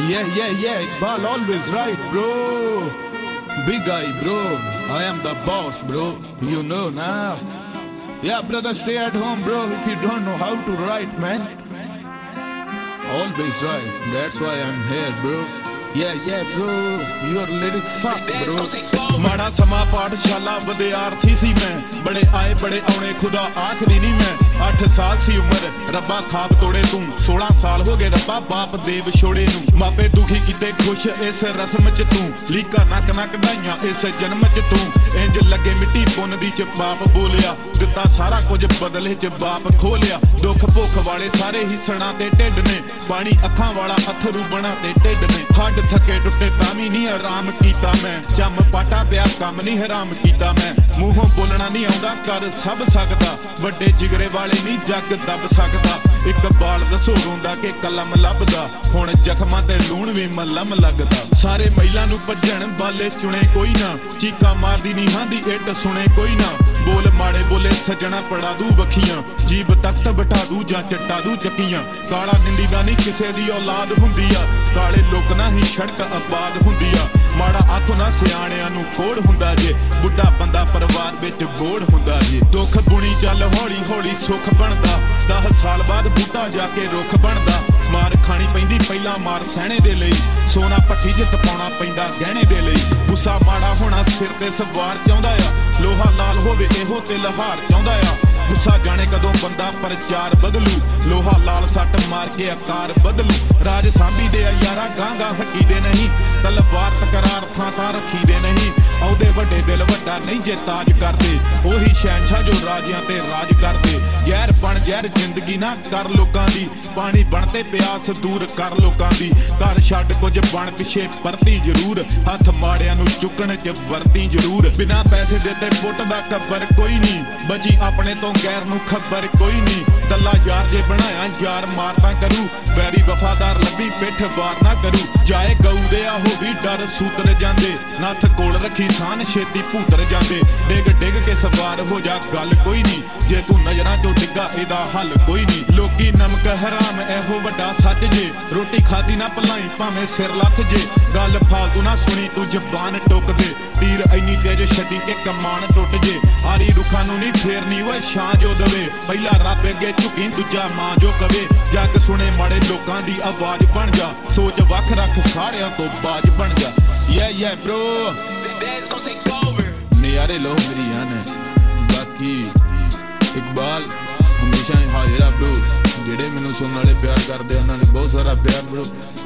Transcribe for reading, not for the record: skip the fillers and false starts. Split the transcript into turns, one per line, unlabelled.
Yeah, Iqbal always right, bro. Big guy, bro. I am the boss, bro. You know now. Yeah, brother, stay at home, bro. If you don't know how to write, man. Always right. That's why I'm here, bro. Yeah, bro. Your lyrics suck, bro. ਮਾੜਾ ਸਮਾਂ ਪਾਠਸ਼ਾਲਾ ਵਿਦਿਆਰਥੀ ਸੀ ਮੈਂ ਬੜੇ ਆਏ ਬੜੇ ਆਉਣੇ ਖੁਦਾ ਆਖਰੀ ਨਹੀਂ ਮੈਂ 8 ਸਾਲ ਸੀ ਉਮਰ ਰੱਬਾ ਖਾਬ ਤੋੜੇ ਤੂੰ 16 ਸਾਲ ਹੋ ਗਏ ਰੱਬਾ ਬਾਪ ਦੇ ਵਿਛੋੜੇ ਨੂੰ ਮਾਪੇ ਦੁਖੀ ਕੀਤੇ ਖੁਸ਼ ਇਸ ਰਸਮ ਚ ਤੂੰ ਲੀਕਾ ਨੱਕ ਨਾ ਕਢਾਈਆਂ ਇਸ ਜਨਮ ਚ ਤੂੰ ਇੰਜ ਲੱਗੇ ਮਿੱਟੀ ਪੁੰਨ ਦੀ ਚ ਬਾਪ ਬੋਲਿਆ ਦਿੱਤਾ ਸਾਰਾ ਕੁਝ ਬਦਲੇ ਚ ਬਾਪ ਖੋਲਿਆ ਦੁੱਖ ਭੁੱਖ ਵਾਲੇ ਸਾਰੇ ਹੀ ਸਣਾ ਤੇ ਢਿੱਡ ਨੇ ਪਾਣੀ ਅੱਖਾਂ ਵਾਲਾ ਅਥਰੂ ਬਣਾ ਤੇ ਢਿੱਡ ਨੇ ਹੱਡ ਥੱਕੇ ਟੁੱਟੇ ਤਾਂ ਵੀ ਨਹੀਂ ਆਰਾਮ ਕੀਤਾ ਮੈਂ ਚੰਮ ਪਾਟਾ ਪਿਆ ਕੰਮ ਨਹੀਂ ਹਰਾਮ ਕੀਤਾ ਮੈਂ ਮੂੰਹੋਂ ਬੋਲਣਾ ਨਹੀਂ ਆਉਂਦਾ ਕਰ ਸਭ ਸਕਦਾ ਵੱਡੇ ਜਿਗਰੇ ਵਾਲੇ ਨਹੀਂ ਜੱਗ ਦੱਬ ਸਕਦਾ ਇਕਬਾਲ ਦੱਸੋ ਰੋਂਦਾ ਕਿ ਕਲਮ ਲੱਭਦਾ ਹੁਣ ਜ਼ਖਮਾਂ ਤੇ ਲੂਣ ਵੀ ਮਲਮ ਲੱਗਦਾ ਸਾਰੇ ਮਹਿਲਾਂ ਨੂੰ ਭੱਜਣ ਵਾਲੇ ਚੁਣੇ ਕੋਈ ਨਾ ਚੀਕਾਂ ਮਾਰਦੀ ਨੀਹਾਂ ਦੀ ਇੱਟ ਸੁਣੇ ਕੋਈ ਨਾ ਬੋਲ ਮਾੜੇ ਬੋਲੇ ਸੱਜਣਾ ਪੜਾ ਦੂ ਵਖੀਆਂ ਜੀਬ ਤਖਤ ਬਿਠਾ ਦੂ ਜਾਂ ਚੱਟਾ ਦੂ ਚੱਕੀਆਂ ਕਾਲਾ ਨਿੰਦੀ ਦਾ ਨਹੀਂ ਕਿਸੇ ਦੀ ਔਲਾਦ ਹੁੰਦੀ ਆ ਕਾਲੇ ਲੋਕ ਨਾ ਹੀ ਸੜਕ ਆਬਾਦ ਹੁੰਦੀ ਆ ਮਾੜਾ ਆਖੋ ਨਾ ਸਿਆਣਿਆਂ ਨੂੰ ਕੋੜ ਹੁੰਦਾ ਜੇ ਬੁੱਢਾ ਬੰਦਾ ਪਰਿਵਾਰ ਵਿੱਚ ਗੋੜ ਹੁੰਦਾ ਜੇ ਦੁੱਖ ਬੁਣੀ ਚੱਲ ਹੌਲੀ ਹੌਲੀ ਸੁੱਖ ਬਣਦਾ 10 ਸਾਲ ਬਾਅਦ ਬੂਟਾ ਜਾ ਕੇ ਰੁੱਖ ਬਣਦਾ ਮਾਰ ਖਾਣੀ ਪੈਂਦੀ ਪਹਿਲਾਂ ਮਾਰ ਸਹਿਣੇ ਦੇ ਲਈ ਸੋਨਾ ਪੱਠੀ 'ਚ ਤਪਾਉਣਾ ਪੈਂਦਾ ਗਹਿਣੇ ਦੇ ਲਈ ਗੁੱਸਾ ਮਾੜਾ ਹੋਣਾ ਸਿਰ ਤੇ ਸਵਾਰ ਚਾਹੁੰਦਾ ਆ ਲੋਹਾ ਲਾਲ ਹੋਵੇ ਇਹੋ ਤੇ ਲਹਾਰ ਚਾਹੁੰਦਾ ਆ ਗੁੱਸਾ ਜਾਣੇ ਕਦੋਂ ਬੰਦਾ ਪ੍ਰਚਾਰ ਬਦਲੂ ਲੋਹਾ ਲਾਲ ਸੱਟ ਮਾਰ ਕੇ ਆਕਾਰ ਬਦਲੂ ਰਾਜ ਸਾਂਭੀ ਦੇ ਯਾਰਾ ਗਾਂਗਾ ਹੱਕੀ ਦੇ ਨਹੀਂ ਤਲਵਾਰ ਤਕਰਾਰ ਥਾਂ ਰੱਖੀ ਦੇ ਨਹੀਂ ਆਉਦੇ ਵੱਡੇ ਦਿਲ ਵੱਡਾ ਨਹੀਂ ਜੇ ਤਾਜ ਕਰਦੇ ਉਹੀ ਸ਼ਹਿਨਸ਼ਾਹ ਜੋ ਰਾਜਿਆਂ ਤੇ ਰਾਜ ਕਰਦੇ ਜ਼ਹਿਰ ਬਣ ਜ਼ਹਿਰ ਜ਼ਿੰਦਗੀ ਨਾ ਕਰ ਲੋਕਾਂ ਦੀ ਪਾਣੀ ਬਣ ਤੇ ਪਿਆਸ ਦੂਰ ਕਰ ਲੋਕਾਂ ਦੀ ਘਰ ਛੱਡ ਕੁਝ ਬਣ ਪਿੱਛੇ ਪਰਤੀ ਜ਼ਰੂਰ ਹੱਥ ਮਾੜਿਆਂ ਨੂੰ ਚੁੱਕਣ 'ਚ ਵਰਤੀ ਜ਼ਰੂਰ ਬਿਨਾਂ ਪੈਸੇ ਦਿੱਤੇ ਪੁੱਟ ਦਾ ਕੱਬਰ ਕੋਈ ਨਹੀਂ ਬਚੀ ਆਪਣੇ ਤੋਂ ਗੈਰ ਨੂੰ ਖਬਰ ਕੋਈ ਨਹੀਂ ਦੱਲਾ ਯਾਰ ਜੇ ਬਣਾਇਆ ਯਾਰ ਮਾਰਦਾ ਕਰੂ ਵੈਰੀ ਵਫਾਦਾਰ ਲੱਭੀ ਪਿੱਠ ਵਾਰ ਨਾ ਕਰੂ ਜਾਏ ਗਊ ਦੇ ਆ ਹੋ ਵੀ ਡਰ ਸੂਤਰ ਜਾਂਦੇ ਨੱਥ ਕੋਲ ਰੱਖੀ ਸਾਨ ਛੇਤੀ ਭੂਤਰ ਜਾਂਦੇ ਡਿੱਗ ਕੇ ਸਵਾਰ ਹੋ ਜਾ ਗੱਲ ਕੋਈ ਨਹੀਂ ਜੇ ਤੂੰ ਨਜ਼ਰਾਂ ਚੋਂ ਡਿੱਗਾ ਇਹਦਾ ਹੱਲ ਕੋਈ ਨਹੀਂ ਲੋਕੀ ਨਮਕ ਹਰਾਮ ਇਹੋ ਵੱਡਾ ਸੱਚ ਜੇ ਰੋਟੀ ਖਾਦੀ ਨਾ ਭਲਾਈ ਭਾਵੇਂ ਸਿਰ ਲੱਥ ਜੇ ਗੱਲ ਫਾਲਤੂ ਨਾ ਸੁਣੀ ਤੂੰ ਜ਼ਬਾਨ ਟੁੱਕ ਦੇ ਤੀਰ ਇੰਨੀ ਤੇਜ਼ ਛੱਡੀ ਕਿ ਕਮਾਨ ਟੁੱਟ ਜੇ ਆਰੀ ਰੁੱਖਾਂ ਨੂੰ ਨਹੀਂ ਫੇਰਨੀ ਓਏ ਛਾਂ ਜੋ ਦਵੇ ਪਹਿਲਾਂ ਰੱਬ ਅੱਗੇ ਝੁਕੀ ਦੂਜਾ ਮਾਂ ਜੋ ਕਵੇ ਜੱਗ ਸੁਣੇ ਮਾੜੇ ਲੋਕਾਂ ਦੀ ਆਵਾਜ਼ ਬਣ ਜਾ ਸੋਚ ਵੱਖ ਰੱਖ ਸਾਰਿਆਂ ਤੋਂ ਬਾਜ ਬਣ ਜਾ Yeah, bro. ਨਜ਼ਾਰੇ ਲਓ ਮੇਰੀ ਜਾਨ ਬਾਕੀ ਇਕਬਾਲ ਹਮੇਸ਼ਾ ਹੀ ਹਾਜ਼ਰ ਆ bro ਜਿਹੜੇ ਮੈਨੂੰ ਸੁਣਨ ਵਾਲੇ ਪਿਆਰ ਕਰਦੇ ਉਹਨਾਂ ਨੇ ਬਹੁਤ ਸਾਰਾ ਪਿਆਰ bro